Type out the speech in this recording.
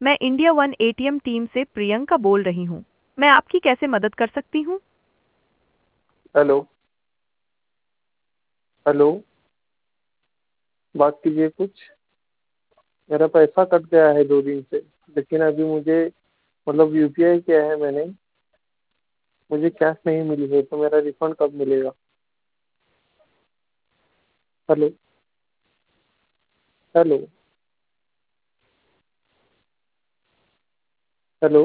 मैं India one ATM team से प्रियंका बोल रही हूँ। मैं आपकी कैसे मदद कर सकती हूँ? हेलो। हेलो। बात कीजिए कुछ। मेरा पैसा कट गया है 2 दिन से, लेकिन अभी मुझे मतलब यूपीआई किया है मैंने, मुझे कैश नहीं मिली है, तो मेरा रिफंड कब मिलेगा? हेलो। हेलो। हेलो।